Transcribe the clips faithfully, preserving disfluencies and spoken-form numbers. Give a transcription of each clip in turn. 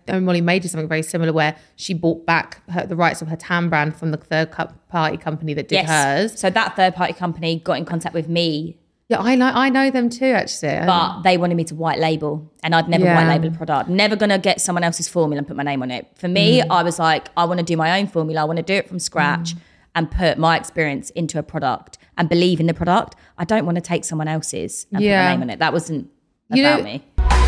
Molly May did something very similar where she bought back her, the rights of her tan brand from the third party company that did yes. hers. So that third party company got in contact with me. Yeah, I know I know them too, actually. But they wanted me to white label, and I'd never yeah. white label a product. Never going to get someone else's formula and put my name on it. For me, mm. I was like, I want to do my own formula. I want to do it from scratch mm. and put my experience into a product and believe in the product. I don't want to take someone else's and yeah. put my name on it. That wasn't about you know, me.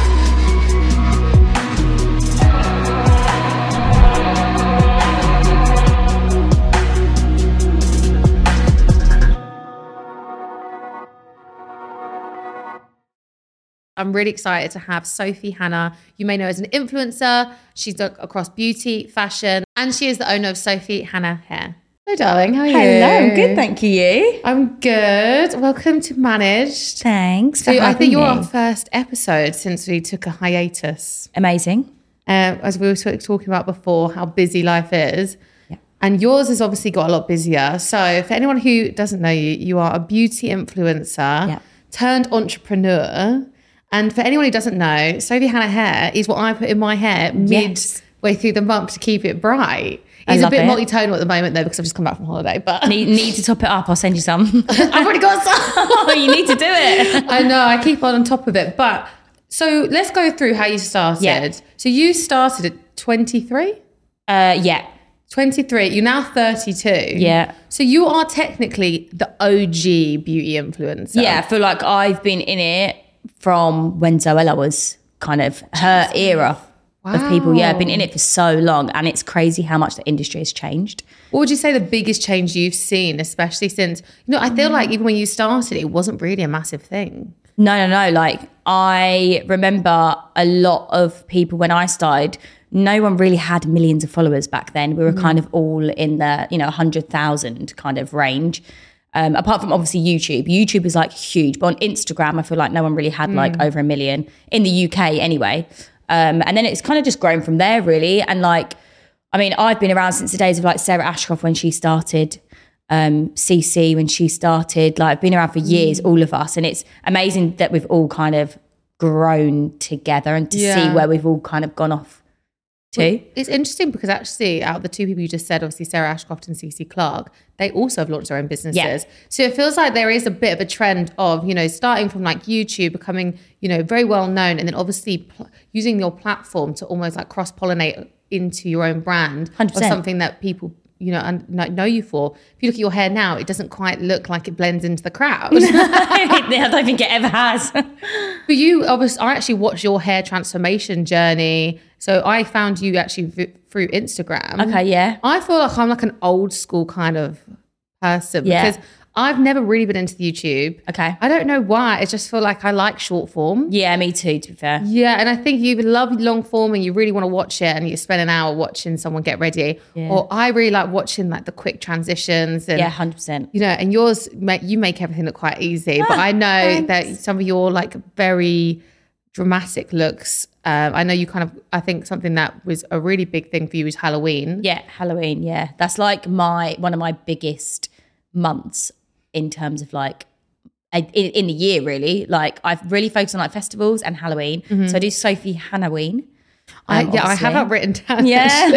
I'm really excited to have Sophie Hannah. You may know as an influencer. She's done across beauty, fashion, and she is the owner of Sophie Hannah Hair. Hello, darling. How are you? Hello, I'm good, thank you. You? I'm good. Welcome to Managed. Thanks so for I think you're me. our first episode since we took a hiatus. Amazing. Um, as we were talking about before, how busy life is. Yeah. And yours has obviously got a lot busier. So for anyone who doesn't know you, you are a beauty influencer yeah. turned entrepreneur. And for anyone who doesn't know, Sophie Hannah Hair is what I put in my hair yes. midway through the month to keep it bright. It's a bit it. multi-tonal at the moment though because I've just come back from holiday. But need, need to top it up. I'll send you some. I've already got some. Oh, you need to do it. I know. I keep on on top of it. But so let's go through how you started. Yeah. So you started at twenty-three? Uh, yeah. twenty-three. You're now thirty-two. Yeah. So you are technically the O G beauty influencer. Yeah. I feel like I've been in it from when Zoella was kind of her era wow. of people. Yeah, I've been in it for so long and it's crazy how much the industry has changed. What would you say the biggest change you've seen, especially since, you know, I feel like even when you started, it wasn't really a massive thing. No, no, no. Like I remember a lot of people when I started, no one really had millions of followers back then. We were mm. kind of all in the, you know, one hundred thousand kind of range. Um, apart from obviously YouTube. YouTube is like huge, but on Instagram, I feel like no one really had like mm. over a million in the U K anyway. Um, and then it's kind of just grown from there really. And like, I mean, I've been around since the days of like Sarah Ashcroft when she started, um, C C when she started, like I've been around for years, mm. all of us. And it's amazing that we've all kind of grown together and to yeah. see where we've all kind of gone off to. Well, it's interesting because actually out of the two people you just said, obviously Sarah Ashcroft and C C Clark, they also have launched their own businesses. Yeah. So it feels like there is a bit of a trend of, you know, starting from like YouTube, becoming, you know, very well known and then obviously pl- using your platform to almost like cross-pollinate into your own brand one hundred percent. Or something that people, you know, and know you for. If you look at your hair now, it doesn't quite look like it blends into the crowd. I don't think it ever has. But you obviously, I actually watched your hair transformation journey. So I found you actually v- through Instagram. Okay, yeah. I feel like I'm like an old school kind of person yeah. because I've never really been into the YouTube. Okay. I don't know why. I just feel like I like short form. Yeah, me too, to be fair. Yeah, and I think you love long form and you really want to watch it and you spend an hour watching someone get ready. Yeah. Or I really like watching like the quick transitions. And, yeah, one hundred percent. You know, and yours, you make everything look quite easy. Ah, but I know thanks. That some of your like very dramatic looks, um, I know you kind of, I think something that was a really big thing for you was Halloween. Yeah, Halloween, yeah. That's like my one of my biggest months in terms of like in, in the year really. Like I've really focused on like festivals and Halloween. Mm-hmm. So I do Sophie Hannaween. Um, I, yeah, obviously. I have that written down. Yeah.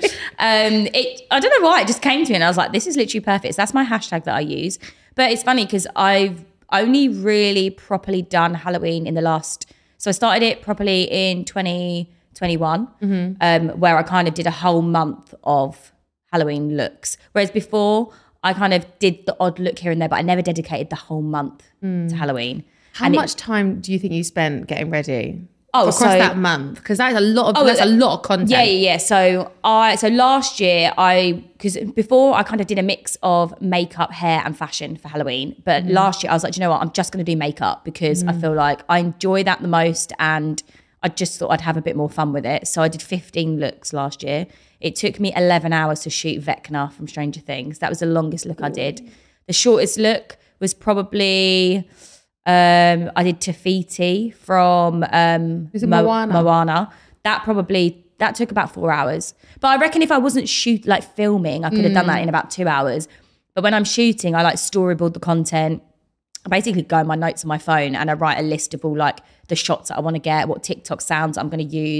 um, it, I don't know why, it just came to me and I was like, this is literally perfect. So that's my hashtag that I use. But it's funny because I've only really properly done Halloween in the last, so I started it properly in twenty twenty-one, mm-hmm. um, where I kind of did a whole month of Halloween looks. Whereas before, I kind of did the odd look here and there, but I never dedicated the whole month mm. to Halloween. How and much it, time do you think you spent getting ready? Oh, across so, that month, because that's a lot of oh, that's a lot of content. Yeah, yeah, yeah. So I so last year I because before I kind of did a mix of makeup, hair, and fashion for Halloween. But mm. last year I was like, do you know what? I'm just going to do makeup because mm. I feel like I enjoy that the most, and I just thought I'd have a bit more fun with it. So I did fifteen looks last year. It took me eleven hours to shoot Vecna from Stranger Things. That was the longest look Ooh. I did. The shortest look was probably. Um, I did Tafiti from um, Is it Mo- Moana? Moana. That probably, that took about four hours. But I reckon if I wasn't shoot like filming, I could have mm. done that in about two hours. But when I'm shooting, I like storyboard the content. I basically go in my notes on my phone and I write a list of all like the shots that I want to get, what TikTok sounds I'm going to use.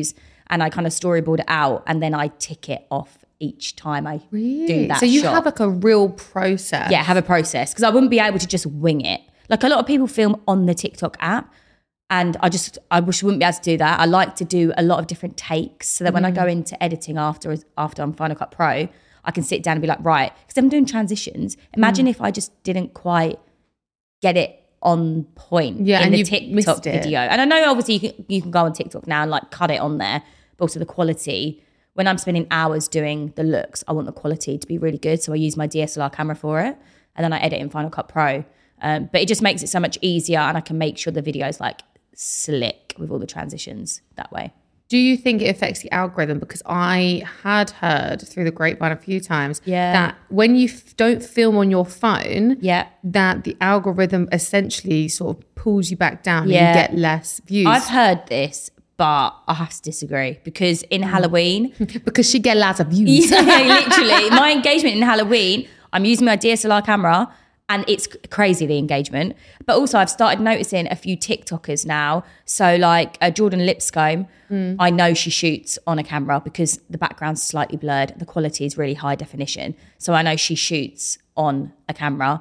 and I kind of storyboard it out, and then I tick it off each time I really? do that So you shot. have like a real process. Yeah, have a process, because I wouldn't be able to just wing it. Like a lot of people film on the TikTok app, and I just, I wish I wouldn't be able to do that. I like to do a lot of different takes so that when mm. I go into editing after after I'm Final Cut Pro, I can sit down and be like, right, because I'm doing transitions. Imagine mm. if I just didn't quite get it on point yeah, in and the you've TikTok video. And I know obviously you can, you can go on TikTok now and like cut it on there, but also the quality. When I'm spending hours doing the looks, I want the quality to be really good. So I use my D S L R camera for it, and then I edit in Final Cut Pro. Um, but it just makes it so much easier, and I can make sure the video is like slick with all the transitions that way. Do you think it affects the algorithm? Because I had heard through the grapevine a few times yeah. that when you f- don't film on your phone, yeah. that the algorithm essentially sort of pulls you back down yeah. and you get less views. I've heard this, but I have to disagree, because in mm. Halloween... because she get lots of views. Yeah, literally. My engagement in Halloween, I'm using my D S L R camera, and it's crazy, the engagement. But also I've started noticing a few TikTokers now. So like uh, Jordan Lipscomb, mm. I know she shoots on a camera because the background's slightly blurred. The quality is really high definition. So I know she shoots on a camera.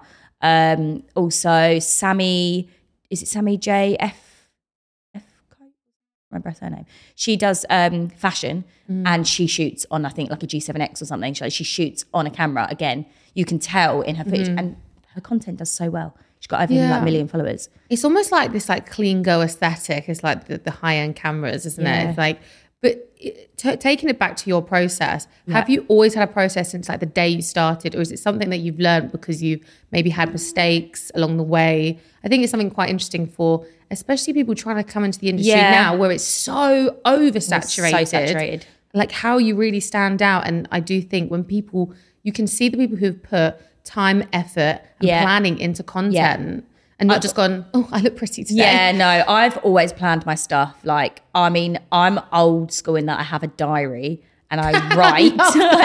Um, also Sammy, is it Sammy J F? F remember her surname. She does um, fashion mm. and she shoots on, I think, like a G seven X or something. So she shoots on a camera. Again, you can tell in her footage. Mm. And her content does so well. She's got over yeah. like a million followers. It's almost like this like clean go aesthetic. It's like the, the high end cameras, isn't yeah. it? It's like, but t- taking it back to your process, yeah. have you always had a process since like the day you started, or is it something that you've learned because you've maybe had mistakes along the way? I think it's something quite interesting for especially people trying to come into the industry yeah. now, where it's so oversaturated. It's so saturated. Like how you really stand out. And I do think when people, you can see the people who've put time, effort, and yeah. planning into content, yeah. and not I've, just gone, oh, I look pretty today. Yeah, no, I've always planned my stuff. Like, I mean, I'm old school in that I have a diary and I write.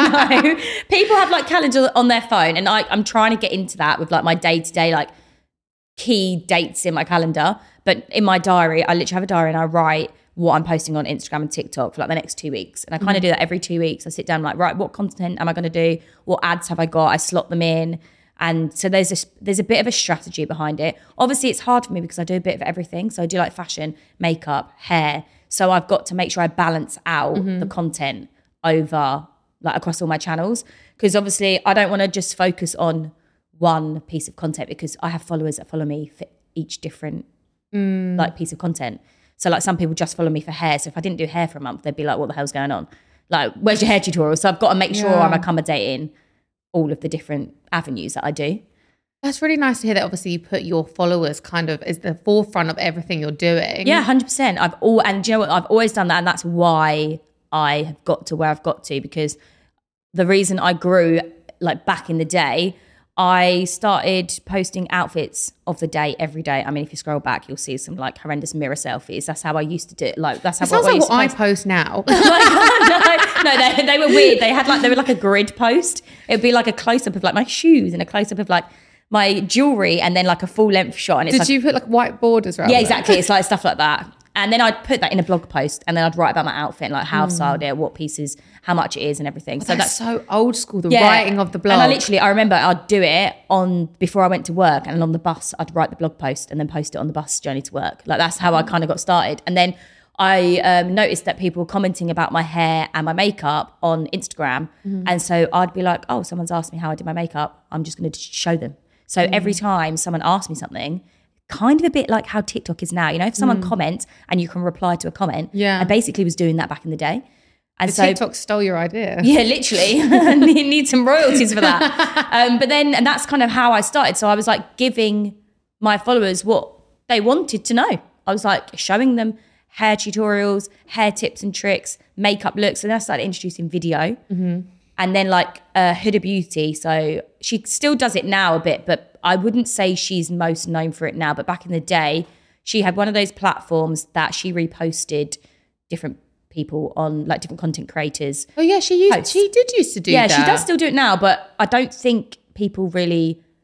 I know. People have like calendars on their phone, and I, I'm trying to get into that with like my day to day, like key dates in my calendar. But in my diary, I literally have a diary and I write what I'm posting on Instagram and TikTok for like the next two weeks. And I kind of mm. do that every two weeks. I sit down like, right, what content am I going to do? What ads have I got? I slot them in. And so there's a, there's a bit of a strategy behind it. Obviously it's hard for me because I do a bit of everything. So I do like fashion, makeup, hair. So I've got to make sure I balance out mm-hmm. the content over like across all my channels. Because obviously I don't want to just focus on one piece of content, because I have followers that follow me for each different mm. like piece of content. So like some people just follow me for hair. So if I didn't do hair for a month, they'd be like, what the hell's going on? Like, where's your hair tutorial? So I've got to make sure yeah. I'm accommodating all of the different avenues that I do. That's really nice to hear that obviously you put your followers kind of as the forefront of everything you're doing. Yeah, one hundred percent. I've all, and do you know what? I've always done that. And that's why I have got to where I've got to, because the reason I grew like back in the day, I started posting outfits of the day every day. I mean, if you scroll back, you'll see some like horrendous mirror selfies. That's how I used to do it. Like that's how it sounds I like used what to I post. post now. no, no, they, they were weird. They had like they were like a grid post. It would be like a close up of like my shoes and a close up of like my jewelry, and then like a full length shot. And it's did like, you put like white borders around? Yeah, exactly. It's like stuff like that. And then I'd put that in a blog post, and then I'd write about my outfit and like how I've styled it, what pieces, how much it is and everything. Oh, so that's, that's so old school, the yeah. writing of the blog. And I literally, I remember I'd do it on before I went to work, and on the bus, I'd write the blog post and then post it on the bus journey to work. Like that's how I kind of got started. And then I um, noticed that people were commenting about my hair and my makeup on Instagram. Mm-hmm. And so I'd be like, oh, someone's asked me how I did my makeup. I'm just going to show them. So mm. every time someone asks me something, kind of a bit like how TikTok is now, you know, if someone mm. comments and you can reply to a comment, yeah. I basically was doing that back in the day. And the so TikTok stole your idea. Yeah, literally. You need some royalties for that. Um, but then, and that's kind of how I started. So I was like giving my followers what they wanted to know. I was like showing them hair tutorials, hair tips and tricks, makeup looks. And then I started introducing video. Mm-hmm. And then like uh, Huda Beauty. So she still does it now a bit, but I wouldn't say she's most known for it now. But back in the day, she had one of those platforms that she reposted different people on, like different content creators. Oh yeah, she used, posts. She did used to do yeah, that. Yeah, she does still do it now, but I don't think people really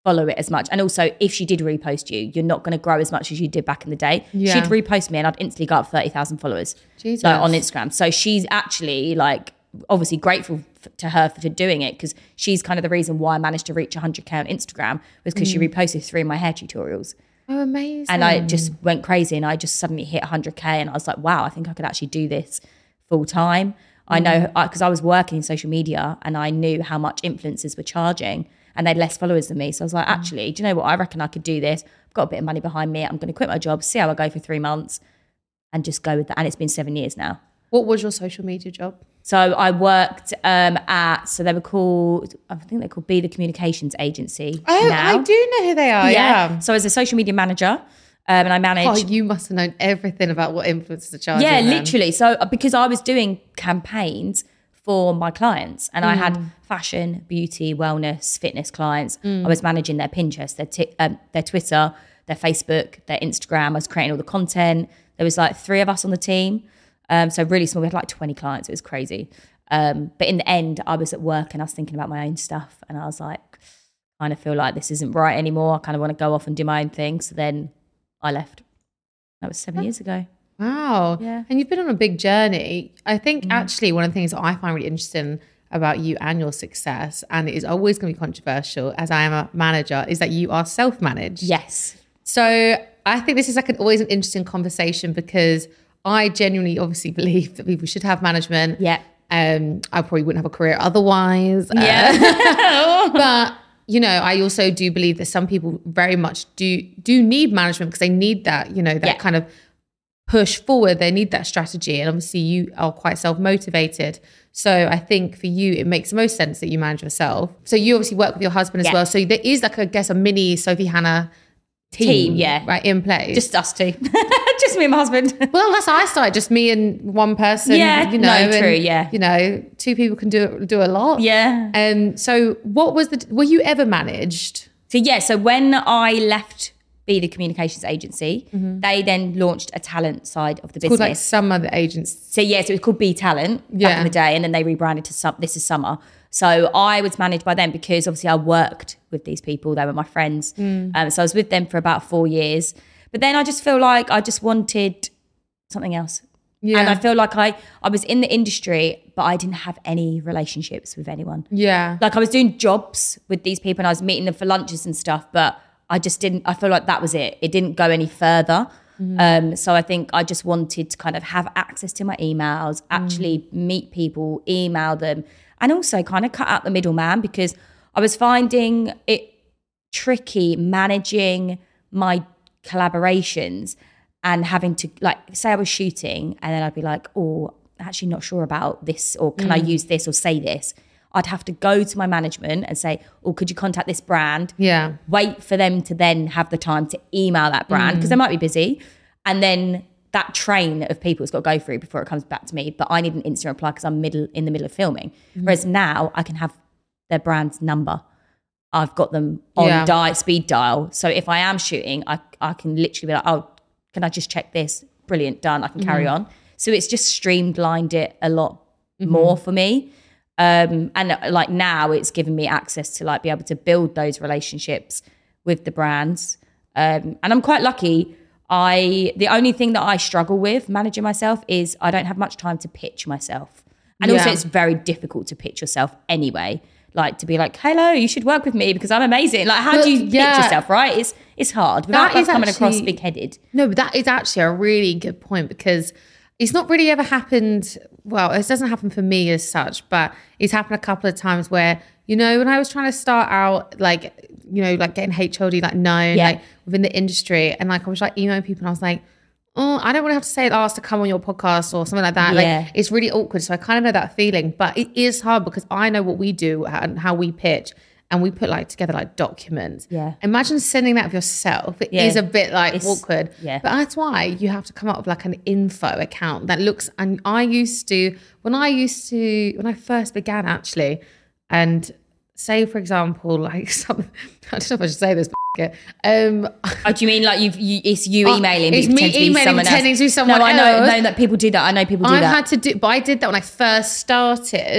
follow it as much. And also, if she did repost you, you're not going to grow as much as you did back in the day. Yeah. She'd repost me and I'd instantly go up thirty thousand followers Jesus. like, on Instagram. So she's actually like, obviously grateful f- to her for doing it, because she's kind of the reason why I managed to reach one hundred K on Instagram, was because mm. she reposted three of my hair tutorials. Oh, amazing. And I just went crazy and I just suddenly hit one hundred K and I was like, wow, I think I could actually do this full time. Mm. I know, because I, I was working in social media and I knew how much influencers were charging and they had less followers than me. So I was like, mm. actually, do you know what? I reckon I could do this. I've got a bit of money behind me. I'm going to quit my job, see how I go for three months and just go with that. And it's been seven years now. What was your social media job? So I worked um, at, so they were called, I think they're called Be The Communications Agency. Oh, now. I do know who they are, yeah. yeah. So as a social media manager, um, and I managed. Oh, you must have known everything about what influencers are charging. Yeah, then. literally. So because I was doing campaigns for my clients and mm. I had fashion, beauty, wellness, fitness clients. Mm. I was managing their Pinterest, their, t- um, their Twitter, their Facebook, their Instagram. I was creating all the content. There was like three of us on the team. Um, so really small, we had like twenty clients. It was crazy. Um, but in the end, I was at work and I was thinking about my own stuff. And I was like, I kind of feel like this isn't right anymore. I kind of want to go off and do my own thing. So then I left. That was seven years ago. Wow. Yeah. And you've been on a big journey. I think mm. actually one of the things that I find really interesting about you and your success, and it is always going to be controversial as I am a manager, is that you are self-managed. Yes. So I think this is like an, always an interesting conversation, because I genuinely obviously believe that people should have management. Yeah. Um, I probably wouldn't have a career otherwise. Yeah. Uh, but, you know, I also do believe that some people very much do do need management, because they need that, you know, that yeah. kind of push forward. They need that strategy. And obviously you are quite self-motivated. So I think for you, it makes the most sense that you manage yourself. So you obviously work with your husband as yeah. well. So there is like, I guess, a mini Sophie Hannah team, team yeah. right, in place. Just us two. Just me and my husband. Well, that's how I started, just me and one person. Yeah, you know, no, true, and, yeah. You know, two people can do do a lot. Yeah. And um, so what was the, were you ever managed? So yeah, so when I left Be The Communications Agency, mm-hmm. they then launched a talent side of the it's business. Called like some other agents. So yeah, so it was called Be Talent yeah. back in the day, and then they rebranded to some, This Is Summer. So I was managed by them because obviously I worked with these people. They were my friends. Mm. Um, so I was with them for about four years. But then I just feel like I just wanted something else. Yeah. And I feel like I, I was in the industry, but I didn't have any relationships with anyone. Yeah. Like I was doing jobs with these people and I was meeting them for lunches and stuff, but I just didn't, I feel like that was it. It didn't go any further. Mm. Um, so I think I just wanted to kind of have access to my emails, actually mm. meet people, email them, and also kind of cut out the middleman, because I was finding it tricky managing my collaborations and having to, like, say I was shooting and then I'd be like, oh, actually not sure about this, or can mm. I use this or say this? I'd have to go to my management and say, oh, could you contact this brand? Yeah. Wait for them to then have the time to email that brand, because mm. they might be busy. And then that train of people has got to go through before it comes back to me. But I need an instant reply because I'm middle in the middle of filming. Mm. Whereas now I can have their brand's number. I've got them on yeah. dial, speed dial. So if I am shooting, I, I can literally be like, oh, can I just check this? Brilliant, done. I can mm. carry on. So it's just streamlined it a lot mm-hmm. more for me. Um, and like now it's given me access to like be able to build those relationships with the brands. Um, and I'm quite lucky. I the only thing that I struggle with managing myself is I don't have much time to pitch myself. And yeah. also it's very difficult to pitch yourself anyway. Like to be like, hello, you should work with me because I'm amazing. Like, how but, do you pitch yeah. yourself, right? It's it's hard without like, coming actually, across big-headed. No, but that is actually a really good point, because it's not really ever happened. Well, it doesn't happen for me as such, but it's happened a couple of times where, you know, when I was trying to start out, like, you know, like getting H O D like known, yeah. like within the industry, and like I was like emailing people and I was like, oh, I don't want to have to say ask to come on your podcast or something like that. Yeah. Like it's really awkward. So I kind of know that feeling, but it is hard because I know what we do and how we pitch, and we put like together like documents. Yeah. Imagine sending that of yourself. It yeah. is a bit like it's, awkward. Yeah. But that's why you have to come up with like an info account that looks, and I used to, when I used to, when I first began actually, and say for example, like some, I don't know if I should say this, but Um, oh, do you mean like you've, you, it's you emailing? Oh, it's me emailing, pretending to be someone no, I know, else. know that people do that. I know people do I that. I had to do, but I did that when I first started.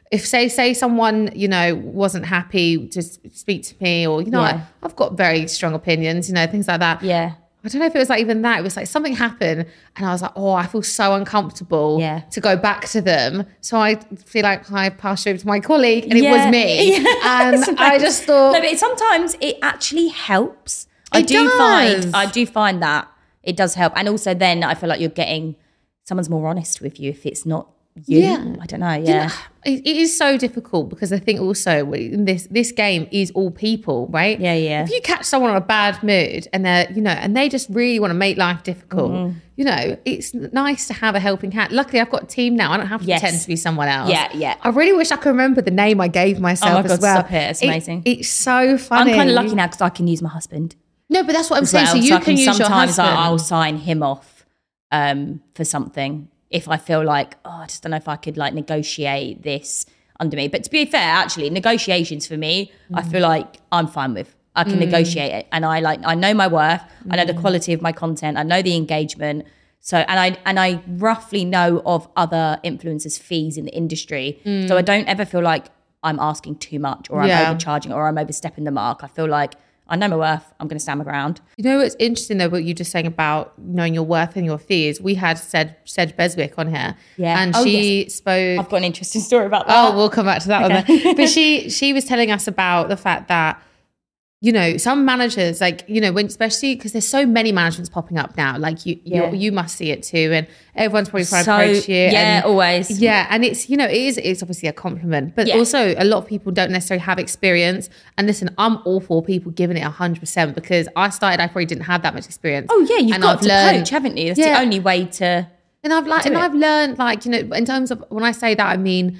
if say say someone, you know, wasn't happy to speak to me, or, you know, Yeah. I, I've got very strong opinions, you know, things like that. Yeah. I don't know if it was like even that. It was like something happened and I was like, oh, I feel so uncomfortable Yeah. to go back to them. So I feel like I passed over to my colleague and it Yeah. was me. Yeah. And I just thought. No, but sometimes it actually helps. I It do does. find I do find that it does help. And also then I feel like you're getting someone's more honest with you if it's not you. Yeah. I don't know. You Yeah. know, it, it is so difficult because I think also in this this game is all people, right? Yeah, yeah. If you catch someone on a bad mood and they're, you know, and they just really want to make life difficult, Mm-hmm. you know, it's nice to have a helping hand. Luckily, I've got a team now. I don't have to Yes. pretend to be someone else. Yeah, yeah. I really wish I could remember the name I gave myself Oh my as God, well. stop it. It's amazing. it's so I'm funny. kind of lucky now because I can use my husband. No, but that's what I'm as saying. well. So you So I can, use your sometimes husband. I- I'll sign him off um, for something if I feel like, oh, I just don't know if I could like negotiate this under me. But to be fair, actually, negotiations for me, I feel like I'm fine with. I can negotiate it, and I like I know my worth. I know the quality of my content. I know the engagement. So and I and I roughly know of other influencers' fees in the industry. So I don't ever feel like I'm asking too much or I'm Yeah. overcharging or I'm overstepping the mark. I feel like I know my worth. I'm going to stand my ground. You know what's interesting though, what you're just saying about knowing your worth and your fees. We had said Sedge Beswick on here, Yeah. and Oh, she spoke. I've got an interesting story about that. Oh, we'll come back to that one. Then. But she she was telling us about the fact that, you know, some managers, like, you know, when especially because there's so many managements popping up now, like you Yeah. you you must see it too, and everyone's probably trying So, to approach you. yeah, and, always. Yeah, and it's, you know, it is it's obviously a compliment, but Yeah. also a lot of people don't necessarily have experience. And listen, I'm all for people giving it one hundred percent because I started, I probably didn't have that much experience. Oh yeah, you've And got I've to learned- coach, haven't you? That's Yeah. the only way to. And I've like, do and it. I've learned, like, you know, in terms of when I say that, I mean,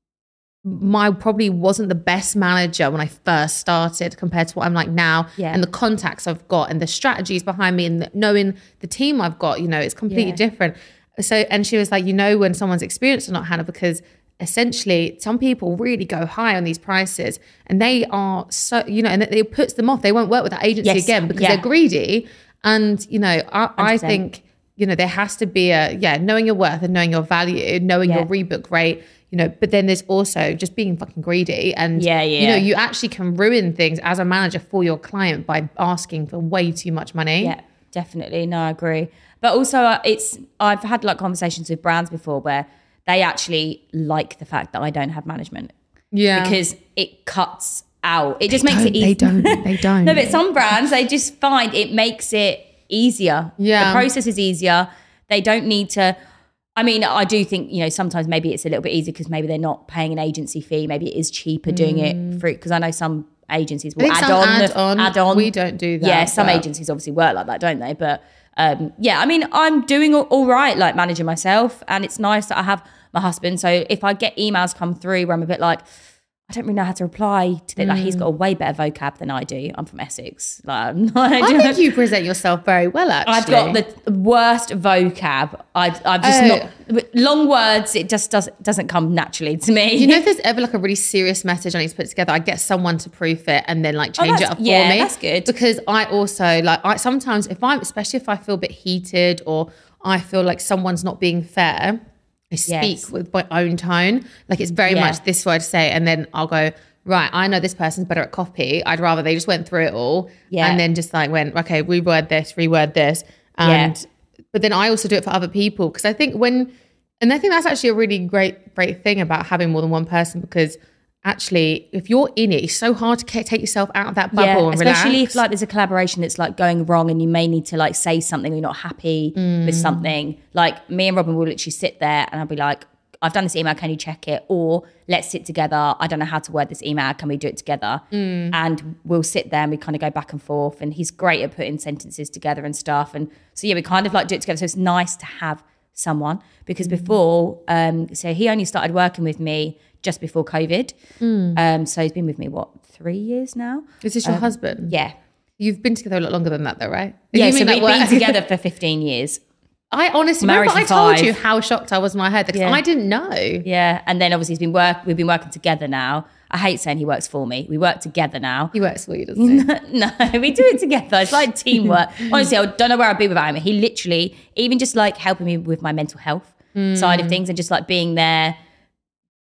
my probably wasn't the best manager when I first started compared to what I'm like now, Yeah. and the contacts I've got and the strategies behind me and the, knowing the team I've got, you know, it's completely Yeah. different. So, and she was like, you know, when someone's experienced or not, Hannah, because essentially some people really go high on these prices and they are so, you know, and it, it puts them off. They won't work with that agency Yes. again because Yeah. they're greedy. And, you know, I, I one hundred percent. think, you know, there has to be a, yeah, knowing your worth and knowing your value, knowing Yeah. your rebook rate, you know, but then there's also just being fucking greedy. And, Yeah, you know, yeah. you actually can ruin things as a manager for your client by asking for way too much money. Yeah, definitely. No, I agree. But also, uh, it's I've had like conversations with brands before where they actually like the fact that I don't have management Yeah. because it cuts out. It just They makes it don't- easy. They don't. They don't. No, but some brands, they just find it makes it easier. Yeah. The process is easier. They don't need to. I mean, I do think, you know, sometimes maybe it's a little bit easier because maybe they're not paying an agency fee. Maybe it is cheaper doing it through, because I know some agencies will think add some on, add on. add on. We don't do that, Yeah, some but- agencies obviously work like that, don't they? But um, yeah, I mean, I'm doing all, all right, like managing myself, and it's nice that I have my husband. So if I get emails come through where I'm a bit like, I don't really know how to reply to that. Like, he's got a way better vocab than I do. I'm from Essex. Like, I'm not- I think you present yourself very well, actually. I've got the worst vocab. I, I've just Oh. not long words. It just does, doesn't come naturally to me. You know, if there's ever like a really serious message I need to put together, I get someone to proof it and then like change it that's- up for yeah, me. that's good. Because I also like, I sometimes if I'm, especially if I feel a bit heated or I feel like someone's not being fair, I speak Yes. with my own tone. Like it's very Yeah. much this word to say, and then I'll go, right, I know this person's better at copy. I'd rather they just went through it all Yeah. and then just like went, okay, reword this, reword this. And but then I also do it for other people because I think when, and I think that's actually a really great, great thing about having more than one person, because actually if you're in it, it's so hard to take yourself out of that bubble and especially relax. if like there's a collaboration that's like going wrong and you may need to like say something or you're not happy Mm. with something. Like me and Robin will literally sit there and I'll be like, I've done this email, can you check it? Or let's sit together. I don't know how to word this email. Can we do it together? Mm. And we'll sit there and we kind of go back and forth. And he's great at putting sentences together and stuff. And so yeah, we kind of like do it together. So it's nice to have someone, because before, um, so he only started working with me just before COVID. Mm. Um, so he's been with me, what, three years now? Is this your husband? Yeah. You've been together a lot longer than that though, right? Yeah, You so mean we've like been work- together for fifteen years. I honestly Married remember I for told five. you how shocked I was in my head because Yeah. I didn't know. Yeah. And then obviously he's been work we've been working together now. I hate saying he works for me. We work together now. He works for you, doesn't he? No, we do it together. It's like teamwork. Honestly, I don't know where I'd be without him. He literally, even just like helping me with my mental health side of things and just like being there,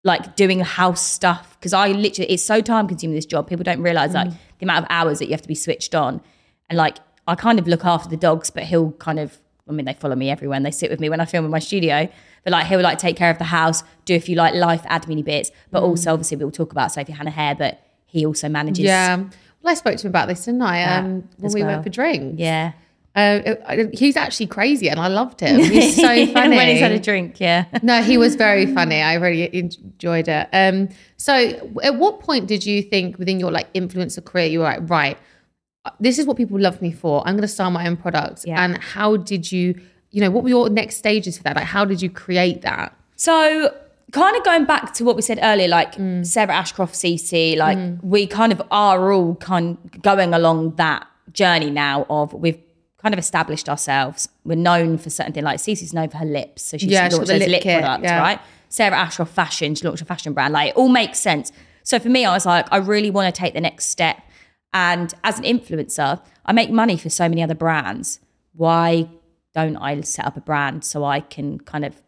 like doing house stuff. Because I literally, it's so time consuming, this job. People don't realize mm. like the amount of hours that you have to be switched on. And like, I kind of look after the dogs, but he'll kind of, I mean, they follow me everywhere and they sit with me when I film in my studio. But like, he'll like take care of the house, do a few like life admin bits, but mm. also obviously we'll talk about Sophie Hannah hair, but he also manages. Yeah. Well, I spoke to him about this, didn't I? Um, when we well. went for drinks. Yeah. Uh, he's actually crazy and I loved him. He's so funny. When he's had a drink, yeah. No, he was very funny. I really enjoyed it. Um, so at what point did you think within your like influencer career, you were like, right, this is what people love me for. I'm going to start my own product. Yeah. And how did you, you know, what were your next stages for that? Like, how did you create that? So kind of going back to what we said earlier, like mm. Sarah Ashcroft, Cece, like mm. we kind of are all kind of going along that journey now of we've kind of established ourselves. We're known for certain things. Like Cece's known for her lips, so she's yeah, launched those lip, lip products, yeah. right? Sarah Ashcroft Fashion, she launched a fashion brand. Like it all makes sense. So for me, I was like, I really want to take the next step. And as an influencer, I make money for so many other brands. Why don't I set up a brand so I can kind of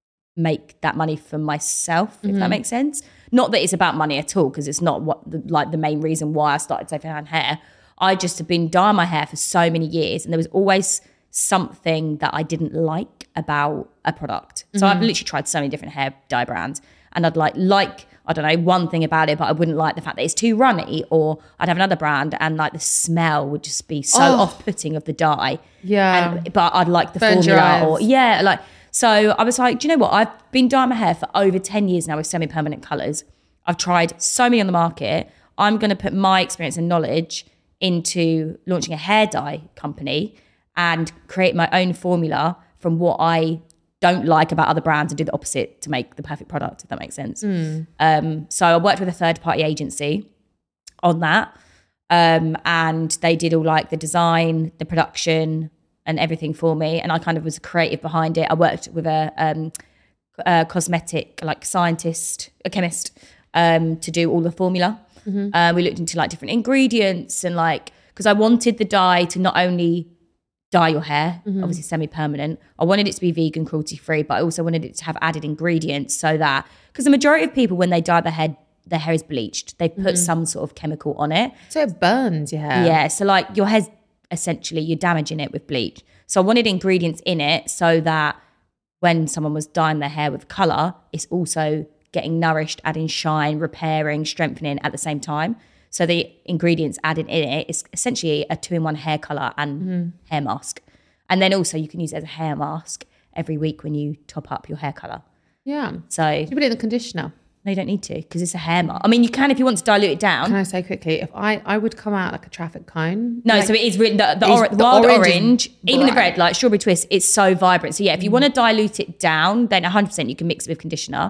make that money for myself, if mm-hmm. that makes sense? Not that it's about money at all, because it's not what the, like the main reason why I started Sophie Hannah Hair. I just have been dyeing my hair for so many years and there was always something that I didn't like about a product. So mm-hmm. I've literally tried so many different hair dye brands and I'd like, like, I don't know, one thing about it, but I wouldn't like the fact that it's too runny, or I'd have another brand and like the smell would just be so oh. off-putting of the dye. Yeah. And, but I'd like the Burn formula or yeah, like, so I was like, do you know what? I've been dyeing my hair for over ten years now with semi-permanent colours. I've tried so many on the market. I'm going to put my experience and knowledge into launching a hair dye company and create my own formula from what I don't like about other brands and do the opposite to make the perfect product, if that makes sense. Mm. Um, so I worked with a third party agency on that. Um, and they did all like the design, the production and everything for me. And I kind of was creative behind it. I worked with a, um, a cosmetic like scientist, a chemist, um, to do all the formula. Mm-hmm. Uh, we looked into like different ingredients and like, because I wanted the dye to not only dye your hair, mm-hmm. obviously semi-permanent. I wanted it to be vegan, cruelty-free, but I also wanted it to have added ingredients so that, because the majority of people when they dye their hair, their hair is bleached. They put mm-hmm. some sort of chemical on it. So it burns your hair. Yeah, so like your hair's essentially, you're damaging it with bleach. So I wanted ingredients in it so that when someone was dyeing their hair with colour, it's also getting nourished, adding shine, repairing, strengthening at the same time. So the ingredients added in it is essentially a two-in-one hair colour and mm-hmm. hair mask. And then also you can use it as a hair mask every week when you top up your hair colour. Yeah. So you put it in the conditioner. No, you don't need to because it's a hair mask. I mean, you can if you want to dilute it down. Can I say quickly, if I, I would come out like a traffic cone. No, like, so it is really, the, the, or, the, the wild orange, orange even the red, like strawberry twist, it's so vibrant. So yeah, if you mm. want to dilute it down, then one hundred percent you can mix it with conditioner.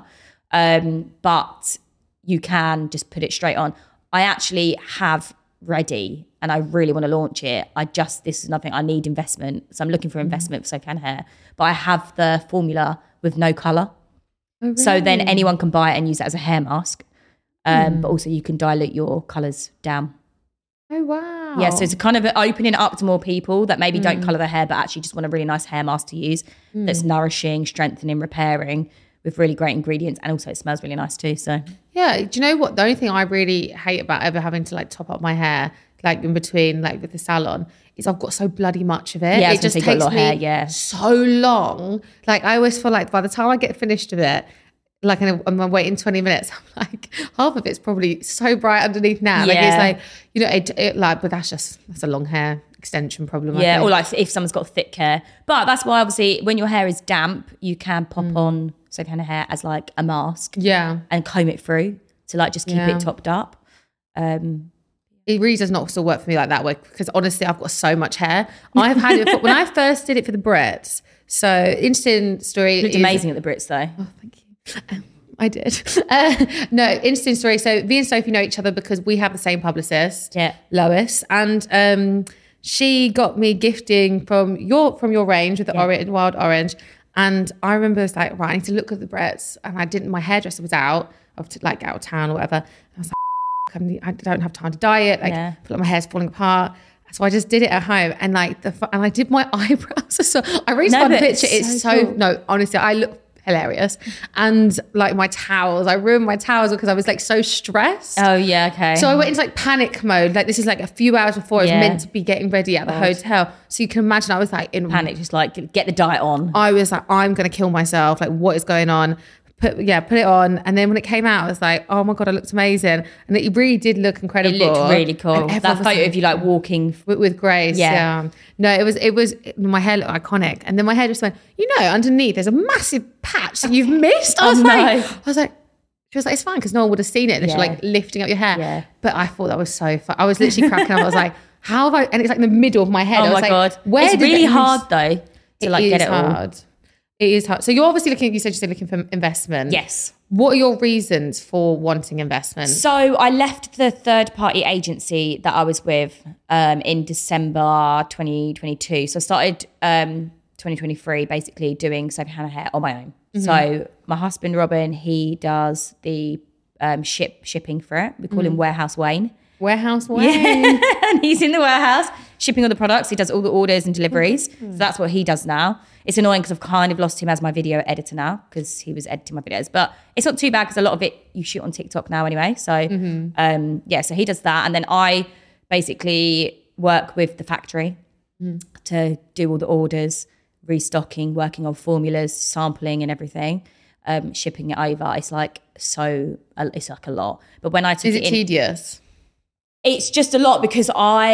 Um, but you can just put it straight on. I actually have ready and I really want to launch it. I just, this is nothing, I need investment. So I'm looking for investment mm. for Sophie Hannah Hair. But I have the formula with no colour. Oh, really? So then anyone can buy it and use it as a hair mask. Um, mm. But also you can dilute your colours down. Oh, wow. Yeah, so it's kind of opening up to more people that maybe mm. don't colour their hair but actually just want a really nice hair mask to use mm. that's nourishing, strengthening, repairing with really great ingredients, and also it smells really nice too. So yeah, do you know what? The only thing I really hate about ever having to like top up my hair, like in between, like with the salon, is I've got so bloody much of it. Yeah, it just takes me hair, yeah. so long. Like I always feel like by the time I get finished with it, like I'm waiting twenty minutes, I'm like half of it's probably so bright underneath now. Yeah. Like it's like, you know, it, it like, but that's just that's a long hair extension problem. Yeah, or like if someone's got thick hair. But that's why obviously when your hair is damp, you can pop mm. on Sophie Hannah Hair as like a mask. Yeah. And comb it through to like just keep yeah. it topped up. Um It really does not still work for me like that way because honestly, I've got so much hair. I've had it for, when I first did it for the Brits. So Insta story. You looked is, amazing at the Brits though. Oh, thank you. Um, I did. Uh, no, Insta story. So me and Sophie know each other because we have the same publicist, yeah, Lois, and um, she got me gifting from your from your range with the yeah. orange, wild orange. And I remember it was like, right, I need to look at the Brits, and I didn't. My hairdresser was out of like out of town or whatever. And I was like, I don't have time to dye it. Like, yeah. I feel like my hair's falling apart. So I just did it at home, and like the and I did my eyebrows. So I really no, saw the picture. It's so, so cool. No, honestly, I look hilarious. And like my towels, I ruined my towels because I was like so stressed. Oh yeah, okay. So I went into like panic mode. Like this is like a few hours before I was Yeah. meant to be getting ready at the God. hotel. So you can imagine I was like in Panic, just like get the diet on. I was like, I'm gonna kill myself. Like, what is going on? Put yeah, put it on. And then when it came out, I was like, oh my God, I looked amazing. And it really did look incredible. It looked really cool. And That everyone was photo like- of you like walking. with, with Grace. Yeah. Yeah. No, it was, it was, my hair looked iconic. And then my hair just went, you know, underneath there's a massive patch that you've missed. I Oh, was no. like, I was like, she was like, it's fine because no one would have seen it. And Yeah. she's like lifting up your hair. Yeah. But I thought that was so fun. I was literally cracking up. I was like, how have I, and it's like in the middle of my head. Oh I my was like, God. where It's did really it- hard though to It like get is it all. hard. It is hard. So you're obviously looking, you said you're looking for investment. Yes. What are your reasons for wanting investment? So I left the third party agency that I was with um, in December twenty twenty-two. So I started um, twenty twenty-three basically doing Sophie Hannah hair on my own. Mm-hmm. So my husband Robin, he does the um, ship shipping for it. We call Mm. him Warehouse Wayne. Warehouse Way. Yeah. And he's in the warehouse shipping all the products. He does all the orders and deliveries. So that's what he does now. It's annoying because I've kind of lost him as my video editor now because he was editing my videos. But it's not too bad because a lot of it you shoot on TikTok now anyway. So Mm-hmm. um, yeah, so he does that. And then I basically work with the factory Mm. to do all the orders, restocking, working on formulas, sampling and everything, um, shipping it over. It's like so, it's like a lot. But when I took Is it it in, tedious? it's just a lot because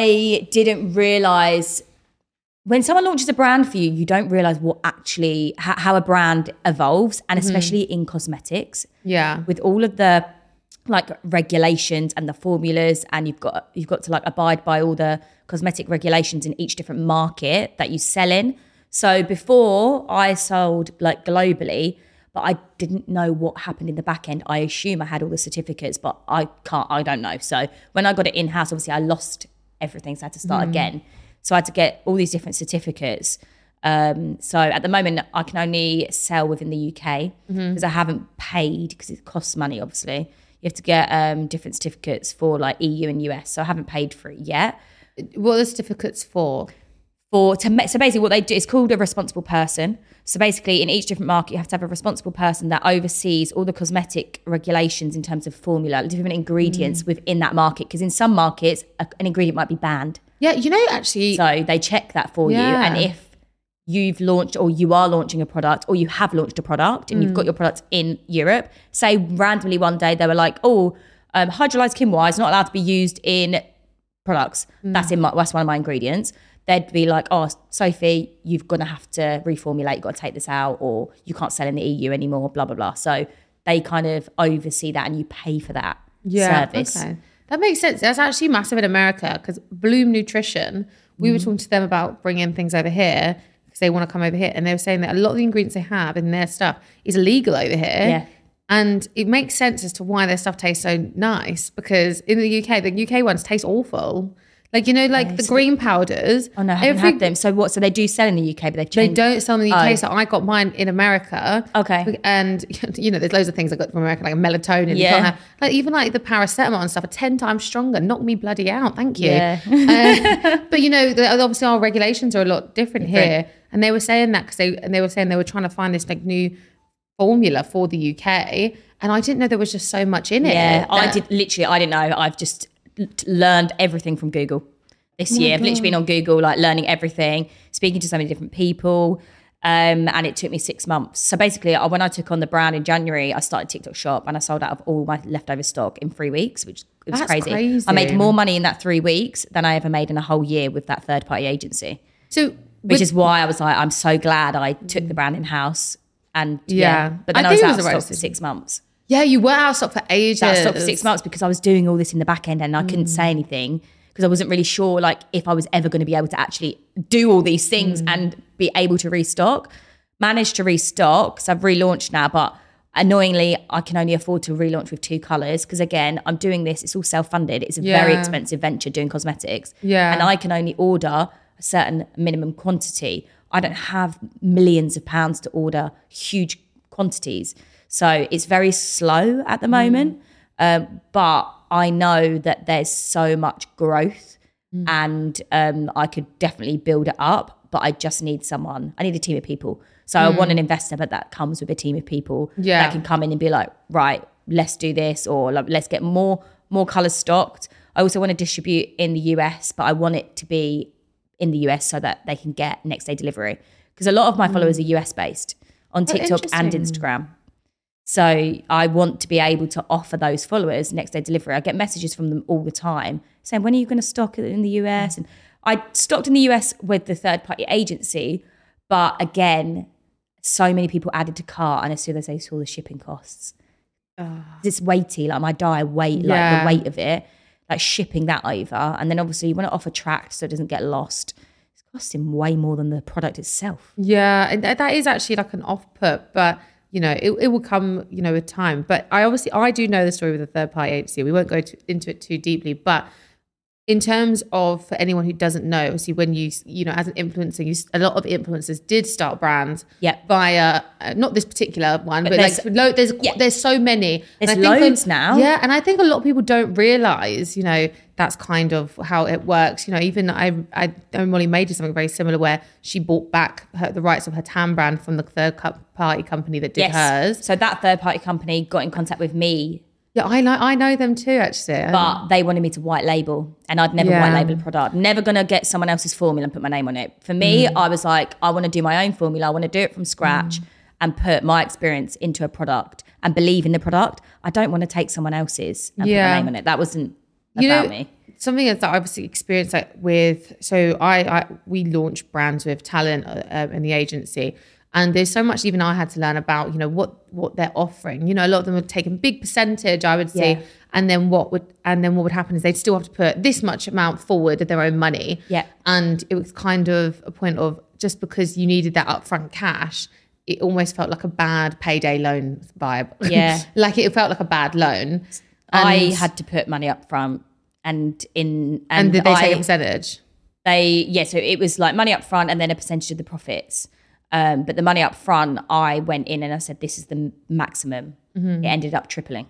I didn't realize when someone launches a brand for you, you don't realize what actually, how, how a brand evolves. And especially in cosmetics, Yeah. with all of the like regulations and the formulas, and you've got, you've got to like abide by all the cosmetic regulations in each different market that you sell in. So before I sold like globally, but I didn't know what happened in the back end. I assume I had all the certificates, but I can't, I don't know. So when I got it in-house, obviously I lost everything. So I had to start again. So I had to get all these different certificates. Um, so at the moment I can only sell within the U K because I haven't paid because it costs money, obviously. You have to get um, different certificates for like E U and U S. So I haven't paid for it yet. What are the certificates for? For to ma- so basically what they do is called a responsible person. So basically in each different market you have to have a responsible person that oversees all the cosmetic regulations in terms of formula, different ingredients within that market, because in some markets a, an ingredient might be banned. Yeah, you know, actually, So they check that for you, Yeah. and if you've launched or you are launching a product or you have launched a product and you've got your product in Europe, say randomly one day they were like, oh, um, hydrolyzed quinoa is not allowed to be used in products. That's in my, that's one of my ingredients. They'd be like, oh, Sophie, you're going to have to reformulate. You've got to take this out, or you can't sell in the E U anymore, blah, blah, blah. So they kind of oversee that and you pay for that yeah, service. okay. That makes sense. That's actually massive in America because Bloom Nutrition, we Mm. were talking to them about bringing things over here because they want to come over here. And they were saying that a lot of the ingredients they have in their stuff is illegal over here. Yeah. And it makes sense as to why their stuff tastes so nice because in the U K, the U K ones taste awful. Like, you know, like the green powders. Oh, no, I haven't every- had them. So what? So they do sell in the U K, but they've They changed. don't sell in the U K, Oh. so I got mine in America. Okay. And, you know, there's loads of things I got from America, like melatonin. You Yeah. can't have, like, even like the paracetamol and stuff are ten times stronger. Knock me bloody out. Thank you. Yeah. Uh, but, you know, the, obviously our regulations are a lot different, Different. here. And they were saying that because they, and they were saying they were trying to find this like new formula for the U K. And I didn't know there was just so much in it. Yeah, I that- did literally. I didn't know. I've just l- learned everything from Google this year. I've literally been on Google, like learning everything, speaking to so many different people, um, and it took me six months. So basically, I, when I took on the brand in January, I started TikTok Shop, and I sold out of all my leftover stock in three weeks, which it was That's crazy. crazy. I made more money in that three weeks than I ever made in a whole year with that third party agency, So, which with- is why I was like, I'm so glad I took the brand in house. And yeah, Yeah. but then I I, was think it out was of the right stock for decision. six months. yeah, you were out of stock for ages. That stopped for six months because I was doing all this in the back end and I couldn't say anything because I wasn't really sure like if I was ever going to be able to actually do all these things and be able to restock. Managed to restock, so I've relaunched now, but annoyingly I can only afford to relaunch with two colours because again, I'm doing this, it's all self-funded. It's a very Yeah. expensive venture doing cosmetics. Yeah. And I can only order a certain minimum quantity. I don't have millions of pounds to order huge quantities. So it's very slow at the moment. Um, but I know that there's so much growth and um, I could definitely build it up, but I just need someone. I need a team of people. So mm. I want an investor, but that comes with a team of people yeah. that can come in and be like, right, let's do this, or like, let's get more more colours stocked. I also want to distribute in the U S, but I want it to be in the U S so that they can get next day delivery. Because a lot of my mm. followers are U S based on TikTok oh, and Instagram. So I want to be able to offer those followers next day delivery. I get messages from them all the time saying, when are you going to stock it in the U S? And I stocked in the U S with the third party agency, but again, so many people added to cart, and as soon as they saw the shipping costs, oh. it's weighty. Like my die weight, yeah. like the weight of it, like shipping that over. And then obviously you want to offer tracked so it doesn't get lost. It's costing way more than the product itself. Yeah, and that is actually like an off put, but you know, it, it will come, you know, with time. But I obviously, I do know the story with the third party agency. We won't go to, into it too deeply, but in terms of, for anyone who doesn't know, obviously when you, you know, as an influencer, you, a lot of influencers did start brands yep. via, uh, not this particular one, but, but there's, like lo- there's yeah. there's so many. There's loads that, now. Yeah, and I think a lot of people don't realise, you know, that's kind of how it works. You know, even I, I know Molly May did something very similar where she bought back her, the rights of her tan brand from the third party company that did yes. hers. So that third party company got in contact with me. Yeah, I know I know them too, actually. But they wanted me to white label, and I'd never yeah. white label a product. Never going to get someone else's formula and put my name on it. For me, mm. I was like, I want to do my own formula. I want to do it from scratch mm. and put my experience into a product and believe in the product. I don't want to take someone else's and yeah. put my name on it. That wasn't you about know, me. Something that I obviously experienced like with, so I, I we launched brands with talent uh, in the agency. And there's so much even I had to learn about, you know, what what they're offering. You know, a lot of them would take a big percentage, I would say, yeah. and then what would and then what would happen is they'd still have to put this much amount forward of their own money. Yeah. And it was kind of a point of just because you needed that upfront cash, it almost felt like a bad payday loan vibe. Yeah. Like it felt like a bad loan. And I had to put money up front and in and, and did they I, take a percentage? They yeah, so it was like money up front and then a percentage of the profits. Um, but the money up front, I went in and I said, this is the maximum. Mm-hmm. It ended up tripling.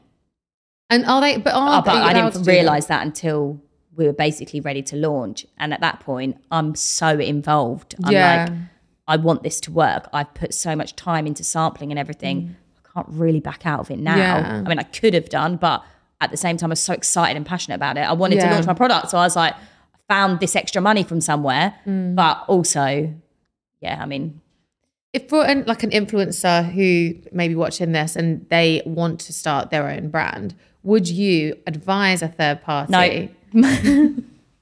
And are they, but are oh, but they I didn't realise that until we were basically ready to launch. And at that point, I'm so involved. I'm yeah. like, I want this to work. I've put so much time into sampling and everything. Mm. I can't really back out of it now. Yeah. I mean, I could have done, but at the same time, I was so excited and passionate about it. I wanted yeah. to launch my product. So I was like, I found this extra money from somewhere. Mm. But also, yeah, I mean... If for an, like an influencer who may be watching this and they want to start their own brand, would you advise a third party? No.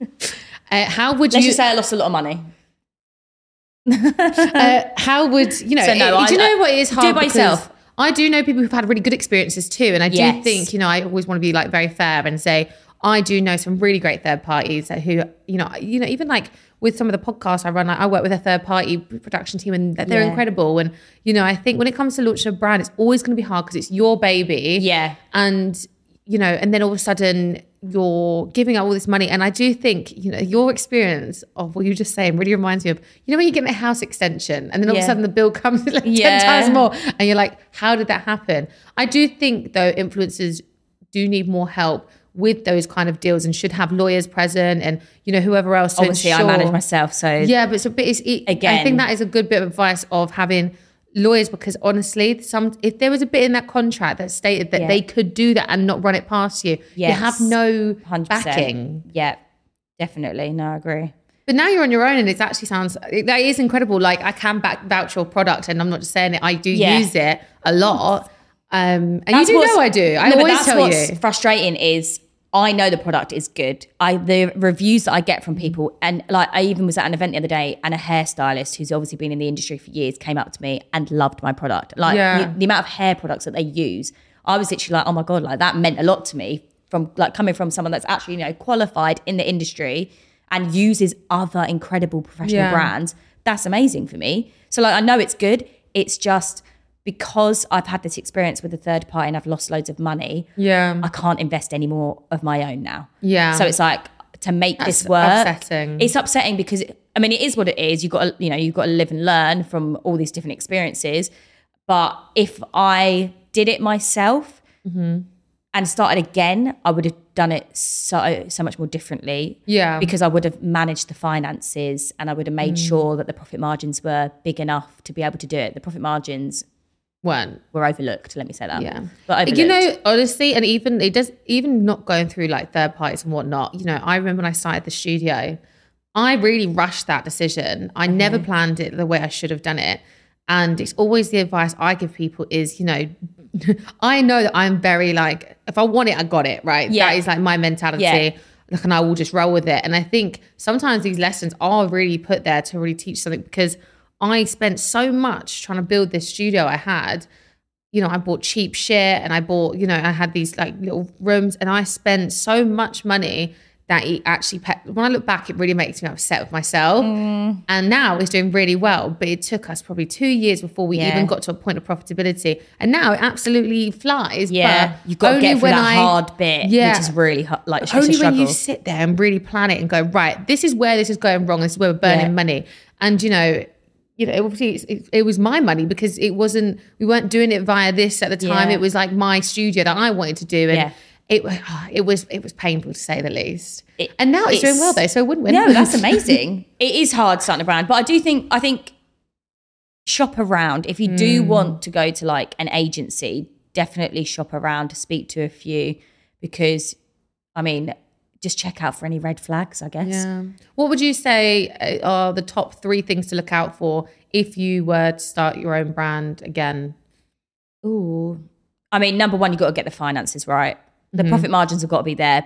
uh, how would Let's you... Let's just say I lost a lot of money. uh, how would, you know, so no, it, I, do you know what it is hard? Do it by yourself. I do know people who've had really good experiences too. And I do yes. think, you know, I always want to be like very fair and say, I do know some really great third parties who, you know, you know, even like with some of the podcasts I run, like I work with a third party production team and they're yeah. incredible. And, you know, I think when it comes to launching a brand, it's always going to be hard because it's your baby. Yeah. And, you know, and then all of a sudden you're giving up all this money. And I do think, you know, your experience of what you were just saying really reminds me of, you know, when you get a house extension and then all yeah. of a sudden the bill comes like yeah. ten times more and you're like, how did that happen? I do think though influencers do need more help with those kind of deals and should have lawyers present and, you know, whoever else to obviously ensure. I manage myself, so yeah, but so but it's it, again I think that is a good bit of advice of having lawyers, because honestly some if there was a bit in that contract that stated that yeah. they could do that and not run it past you, yes. you have no one hundred percent backing. Yeah, definitely. No, I agree. But now you're on your own and it actually sounds, that is incredible. Like I can back vouch your product and I'm not just saying it, I do yeah. use it a lot. Um, and that's you do know I do. I no, always that's tell what's you. Frustrating is I know the product is good. I the reviews that I get from people, and like I even was at an event the other day, and a hairstylist who's obviously been in the industry for years came up to me and loved my product. Like yeah. the, the amount of hair products that they use, I was literally like, oh my god, like that meant a lot to me from like coming from someone that's actually, you know, qualified in the industry and uses other incredible professional yeah. brands. That's amazing for me. So like I know it's good. It's just because I've had this experience with a third party and I've lost loads of money, yeah, I can't invest any more of my own now. Yeah. So it's like to make That's this work. Upsetting. It's upsetting because I mean it is what it is. You've got to, you know, you've got to live and learn from all these different experiences. But if I did it myself, mm-hmm. and started again, I would have done it so so much more differently. Yeah. Because I would have managed the finances and I would have made mm. sure that the profit margins were big enough to be able to do it. The profit margins weren't were overlooked, let me say that. Yeah. But overlooked. You know, honestly, and even it does even not going through like third parties and whatnot, you know, I remember when I started the studio, I really rushed that decision. I mm-hmm. never planned it the way I should have done it. And it's always the advice I give people is, you know, I know that I'm very like, if I want it, I got it, right? Yeah. That is like my mentality. Yeah. Like, and I will just roll with it. And I think sometimes these lessons are really put there to really teach something, because I spent so much trying to build this studio I had. You know, I bought cheap shit and I bought, you know, I had these like little rooms, and I spent so much money that it actually, when I look back, it really makes me upset with myself. Mm. And now it's doing really well, but it took us probably two years before we yeah. even got to a point of profitability. And now it absolutely flies. Yeah, you've got to get through that I, hard bit, yeah, which is really hard, like only when you sit there and really plan it and go, right, this is where this is going wrong. This is where we're burning yeah. money. And you know, you know, obviously it, it was my money, because it wasn't, we weren't doing it via this at the time. Yeah. It was like my studio that I wanted to do. And yeah. It, it was it was painful to say the least. It, and now it's, it's doing well though, so wouldn't we? No, that's amazing. It is hard starting a brand, but I do think, I think shop around. If you mm. do want to go to like an agency, definitely shop around to speak to a few, because, I mean, just check out for any red flags, I guess. Yeah. What would you say are the top three things to look out for if you were to start your own brand again? Ooh. I mean, number one, you've got to get the finances right. The mm-hmm. profit margins have got to be there.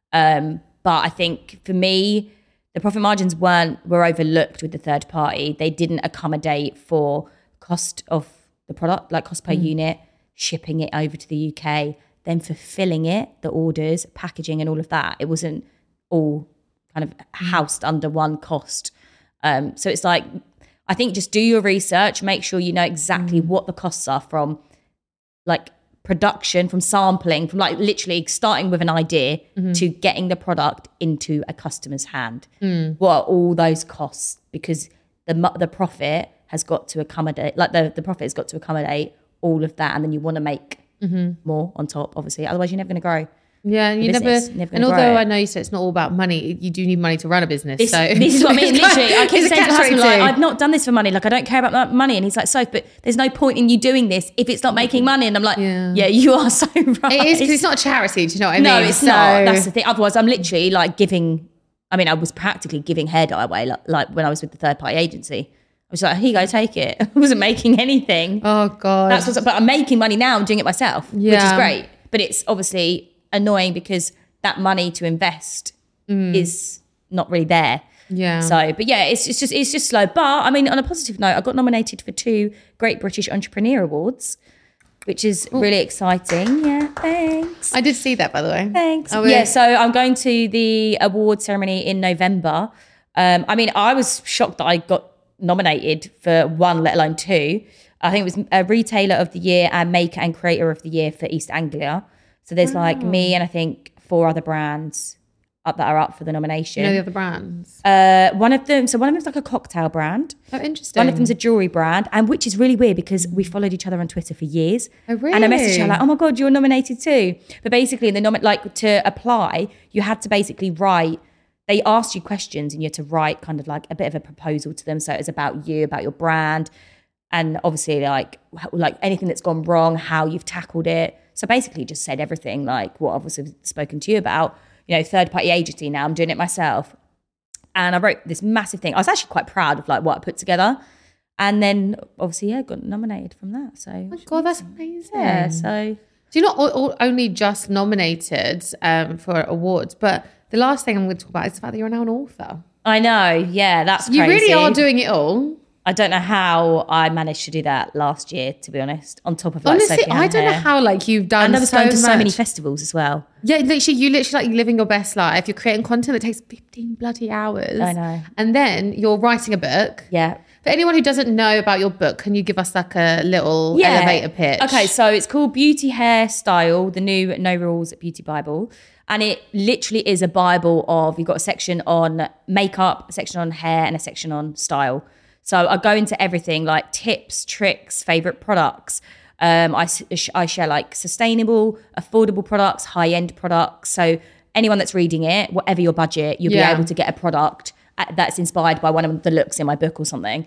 Um, but I think for me, the profit margins weren't were overlooked with the third party. They didn't accommodate for cost of the product, like cost per mm. unit, shipping it over to the U K, then fulfilling it, the orders, packaging and all of that. It wasn't all kind of housed under one cost. Um, so it's like, I think just do your research, make sure you know exactly mm. what the costs are, from like production, from sampling, from like literally starting with an idea mm-hmm. to getting the product into a customer's hand. Mm. What are all those costs? Because the the profit has got to accommodate, like the, the profit has got to accommodate all of that. And then you want to make mm-hmm. more on top, obviously. Otherwise, you're never going to grow. Yeah, and you never, never and although I know you said it's not all about money, you do need money to run a business. This, so this is what I mean. Literally, I keep saying to my husband, like, I've not done this for money. Like, I don't care about money. And he's like, Soph, but there's no point in you doing this if it's not making money. And I'm like, yeah, yeah you are so right. It is, because it's not a charity. Do you know what I mean? No, it's so, not. That's the thing. Otherwise, I'm literally like giving. I mean, I was practically giving hair dye away, like, like when I was with the third party agency. I was like, here you go, take it. I wasn't making anything. Oh God. That's what's, but I'm making money now. I'm doing it myself, yeah. which is great. But it's obviously annoying because that money to invest mm. is not really there. Yeah. So, but yeah, it's, it's just it's just slow. But I mean, on a positive note, I got nominated for two Great British Entrepreneur Awards, which is Ooh. really exciting. Yeah, thanks. I did see that, by the way. Thanks. Oh, yeah, so I'm going to the award ceremony in November. Um, I mean, I was shocked that I got nominated for one, let alone two. I think it was a Retailer of the Year and Maker and Creator of the Year for East Anglia. So there's oh. like me and I think four other brands up that are up for the nomination. You know the other brands? Uh, one of them, so one of them's like a cocktail brand. Oh, interesting. One of them's a jewelry brand, and which is really weird because we followed each other on Twitter for years. Oh, really? And I messaged her like, oh my God, you're nominated too. But basically, in the nom- like to apply, you had to basically write, they asked you questions and you had to write kind of like a bit of a proposal to them. So it was about you, about your brand, and obviously like like anything that's gone wrong, how you've tackled it. So basically just said everything like what I've also spoken to you about, you know, third party agency now, I'm doing it myself. And I wrote this massive thing. I was actually quite proud of like what I put together. And then obviously, yeah, got nominated from that. So, oh my God, that's amazing. Yeah, so. So you're not all, all, only just nominated um, for awards, but the last thing I'm going to talk about is the fact that you're now an author. I know, yeah, that's crazy. You really are doing it all. I don't know how I managed to do that last year, to be honest, on top of like honestly, Sophie I don't hair. know how like you've done and I was so going to much. so many festivals as well. Yeah, literally, you literally like living your best life. You're creating content that takes fifteen bloody hours. I know. And then you're writing a book. Yeah. For anyone who doesn't know about your book, can you give us like a little yeah. elevator pitch? Okay, so it's called Beauty Hairstyle, the new No Rules Beauty Bible. And it literally is a Bible of, you've got a section on makeup, a section on hair, and a section on style. So I go into everything like tips, tricks, favorite products, Um, I, I share like sustainable, affordable products, high-end products. So anyone that's reading it, whatever your budget, you'll yeah. be able to get a product that's inspired by one of the looks in my book or something.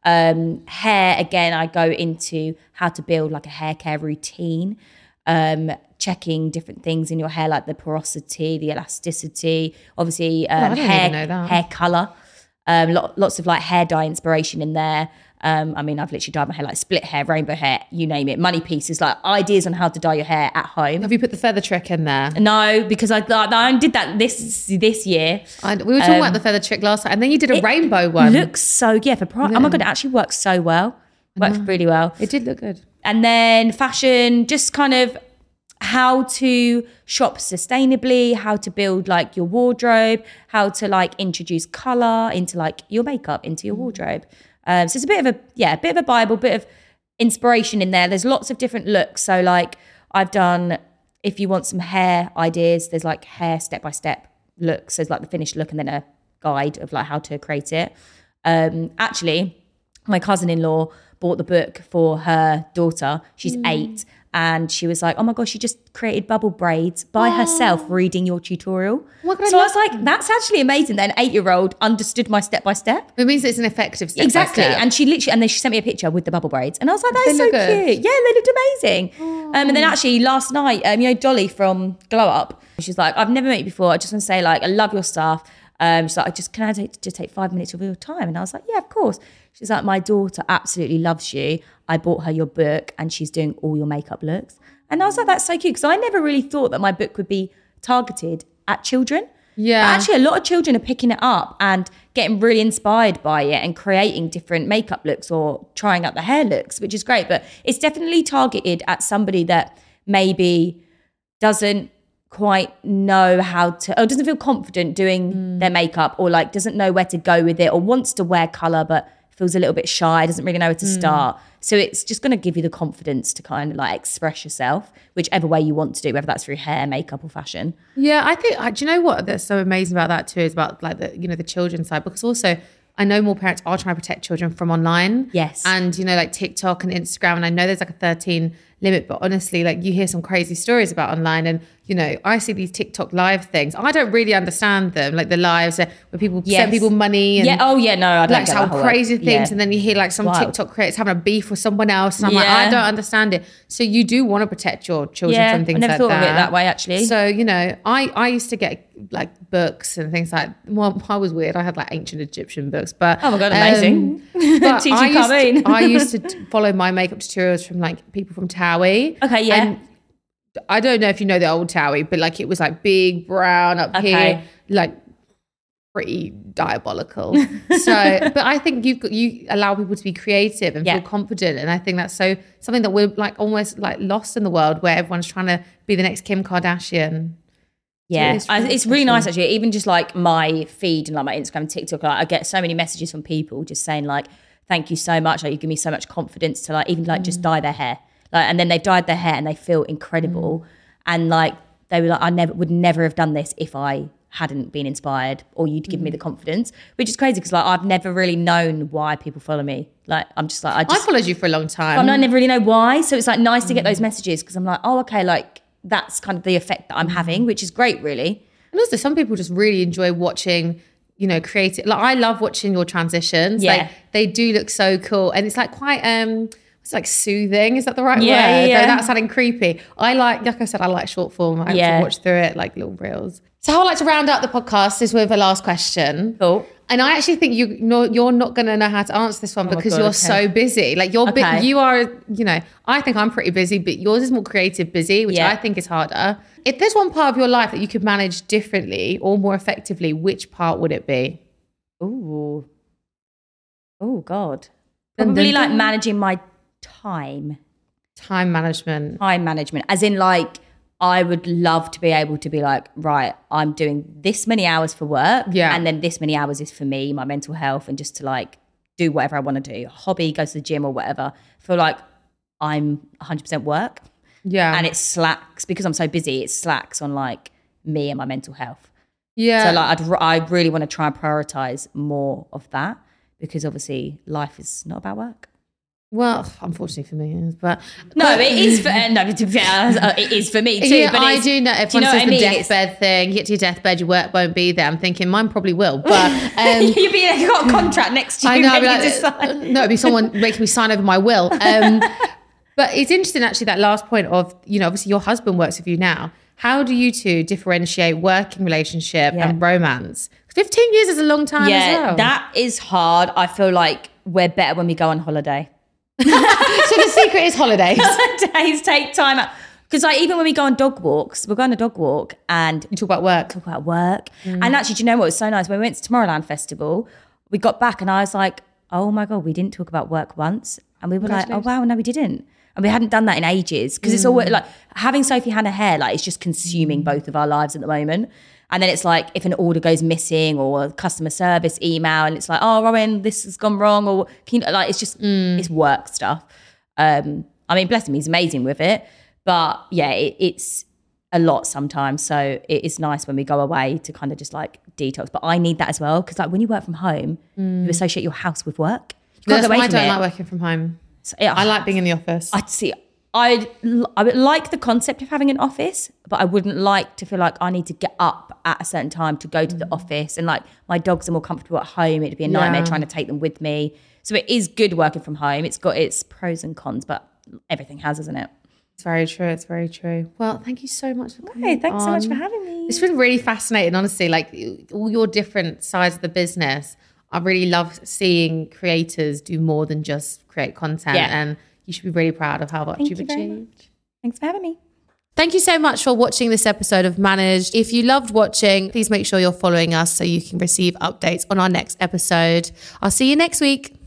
Um, hair, again, I go into how to build like a hair care routine, um, checking different things in your hair, like the porosity, the elasticity, obviously um, oh, hair, hair color, um, lot, lots of like hair dye inspiration in there. Um, I mean, I've literally dyed my hair like split hair, rainbow hair, you name it, money pieces, like ideas on how to dye your hair at home. Have you put the feather trick in there? No, because I I did that this this year. I, we were talking um, about the feather trick last time, and then you did a rainbow one. Looks so, yeah, for pri- yeah. Oh my God, it actually works so well. Works really well. It did look good. And then fashion, just kind of how to shop sustainably, how to build like your wardrobe, how to like introduce color into like your makeup, into your wardrobe. Um, so it's a bit of a, yeah, a bit of a Bible, bit of inspiration in there. There's lots of different looks. So like I've done, if you want some hair ideas, there's like hair step-by-step looks. There's like the finished look and then a guide of like how to create it. Um, actually, my cousin-in-law bought the book for her daughter. She's mm. eight. And she was like, oh my gosh, she just created bubble braids by oh. herself reading your tutorial. Oh God, so I, I was like, that's actually amazing that an eight-year-old understood my step-by-step. It means it's an effective step Exactly. by step. And she literally, and then she sent me a picture with the bubble braids. And I was like, that is so good. cute. Yeah, they looked amazing. Oh. Um, and then actually last night, um, you know, Dolly from Glow Up, she's like, I've never met you before. I just want to say like, I love your stuff. Um, she's like, I just, can I take, just take five minutes of your time? And I was like, yeah, of course. She's like, my daughter absolutely loves you. I bought her your book and she's doing all your makeup looks. And I was like, that's so cute. Because I never really thought that my book would be targeted at children. Yeah. But actually, a lot of children are picking it up and getting really inspired by it and creating different makeup looks or trying out the hair looks, which is great. But it's definitely targeted at somebody that maybe doesn't quite know how to, or doesn't feel confident doing mm. their makeup, or like doesn't know where to go with it, or wants to wear colour but feels a little bit shy, doesn't really know where to mm. start. So it's just going to give you the confidence to kind of like express yourself, whichever way you want to do, whether that's through hair, makeup or fashion. Yeah, I think, do you know what that's so amazing about that too, is about like the, you know, the children's side, because also I know more parents are trying to protect children from online. Yes. And, you know, like TikTok and Instagram, and I know there's like a thirteen limit, but honestly, like you hear some crazy stories about online, and, you know, I see these TikTok live things. I don't really understand them, like the lives where people yes. send people money. And yeah. Oh, yeah, no, I don't like get how crazy things. Yeah. And then you hear like some wow. TikTok creators having a beef with someone else. And I'm yeah. like, I don't understand it. So you do want to protect your children yeah, from things like that. I never like thought that. of it that way, actually. So, you know, I, I used to get like books and things like, well, I was weird. I had like ancient Egyptian books, but oh my God, amazing. Um, but Teach I, you used to, in. I used to t- follow my makeup tutorials from like people from Towie. Okay, yeah. And I don't know if you know the old Towie, but like it was like big brown up okay. here, like pretty diabolical. So, but I think you've got, you allow people to be creative and yeah. feel confident. And I think that's so something that we're like almost like lost in the world, where everyone's trying to be the next Kim Kardashian. Yeah, so it's, really, I, it's really nice actually. Even just like my feed and like my Instagram and TikTok, like, I get so many messages from people just saying like, thank you so much. Like you give me so much confidence to like even like mm. just dye their hair. Like, and then they've dyed their hair and they feel incredible. Mm. And like, they were like, I never would never have done this if I hadn't been inspired, or you'd give mm. me the confidence, which is crazy because like I've never really known why people follow me. Like I'm just like, I just. I followed you for a long time. I never really know why. So it's like nice mm. to get those messages because I'm like, oh, okay, like that's kind of the effect that I'm having, which is great, really. And also some people just really enjoy watching, you know, creative. Like I love watching your transitions. Yeah. Like they do look so cool. And it's like quite, um, it's like soothing. Is that the right yeah, word? Yeah. Though that's sounding creepy. I like, like I said, I like short form. I yeah. like to watch through it, like little reels. So how I like to round up the podcast is with a last question. Cool. And I actually think you know you're not going to know how to answer this one oh because God, you're okay. so busy. Like you're, okay. bi- you are, you know, I think I'm pretty busy, but yours is more creative busy, which yeah. I think is harder. If there's one part of your life that you could manage differently or more effectively, which part would it be? Ooh. Oh God. Probably like managing my time. Time management. Time management. As in like, I would love to be able to be like, right, I'm doing this many hours for work. Yeah. And then this many hours is for me, my mental health, and just to like do whatever I want to do. Hobby, go to the gym or whatever. Feel like I'm one hundred percent work. Yeah. And it slacks, because I'm so busy, it slacks on like me and my mental health. Yeah. So like I'd, I really want to try and prioritize more of that, because obviously life is not about work. Well, unfortunately for me, it is, but no, it is for uh, no, to be fair, uh, it is for me too. Yeah, but I do know. Everyone do you know says I mean? the deathbed thing. You get to your deathbed, your work won't be there. I'm thinking mine probably will, but um, you'd be you got a contract next to you. I know. Ready Like, to sign. no, it'd be someone making me sign over my will. Um, but it's interesting, actually, that last point of, you know, obviously your husband works with you now. How do you two differentiate working relationship Yeah. and romance? fifteen years is a long time Yeah, as well. that is hard. I feel like we're better when we go on holiday. So the secret is holidays. Holidays take time out. Because like even when we go on dog walks, we're going on a dog walk and You talk about work. talk about work. Mm. And actually, do you know what was so nice? When we went to Tomorrowland Festival, we got back and I was like, oh my God, we didn't talk about work once. And we were like, oh wow, no, we didn't. And we hadn't done that in ages. Because mm. it's always like having Sophie Hannah hair, like it's just consuming mm. both of our lives at the moment. And then it's like if an order goes missing or a customer service email and it's like, oh, Rowan, this has gone wrong. Or can you, like, it's just, mm. it's work stuff. Um, I mean, bless him, he's amazing with it. But yeah, it, it's a lot sometimes. So it is nice when we go away to kind of just like detox. But I need that as well. Because like when you work from home, mm. you associate your house with work. You No, can't that's go away why I from don't it. like working from home. So, yeah, I like being in the office. I'd see. I'd, I would like the concept of having an office, but I wouldn't like to feel like I need to get up at a certain time to go to the office. And like my dogs are more comfortable at home. It'd be a nightmare Yeah. trying to take them with me. So it is good working from home. It's got its pros and cons, but everything has, isn't it? It's very true. It's very true. Well, thank you so much for coming Hey, thanks so much on. for having me. It's been really fascinating, honestly. Like all your different sides of the business. I really love seeing creators do more than just create content. Yeah. And you should be really proud of how much Thank you've you very achieved. much. Thanks for having me. Thank you so much for watching this episode of Managed. If you loved watching, please make sure you're following us so you can receive updates on our next episode. I'll see you next week.